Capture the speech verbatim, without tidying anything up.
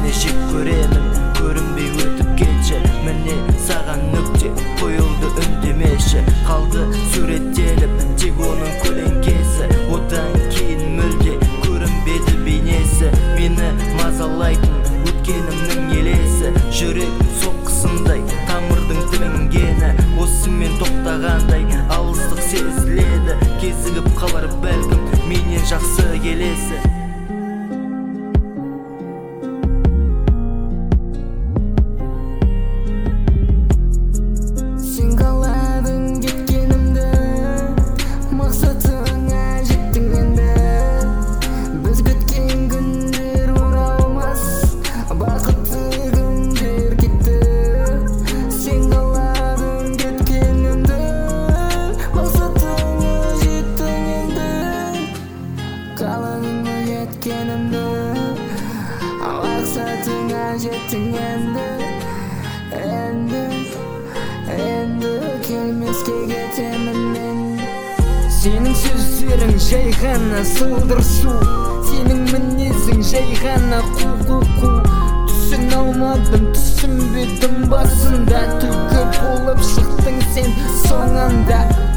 сені жек көремін, көрінбей өтіп кетші. Міне саған нүкте қойылды үндемеші. Қалды суреттеліп тек оның көлеңкесі. Одан кейін мүлде көрінбеді бейнесі. Мені мазалайтын өткенімнің елесі. Жүрек соққысындай тамырдың тілінгені. Осымен тоқтағандай алыстық сезіледі. Кезігіп қалар бәлкім менен жақсы келесі. Сен қаладың кеткенімді, мақсатыңа жеттің енді. Біз күткен күндер оралмас, бақытты күндер кетті. Сен қаладың кеткенімді, мақсатыңа жеттің енді. Қаладың кеткенімді, мақсатыңа жеттің енді. Енді Енді келмеске кетемін мен. Сенің сөздерің жай ғана сылдыр су, сенің мінезің жай ғана қу-қу-қу. Түсін алмадым, түсінбедім басында, түлкі болып шықтың сен соңында.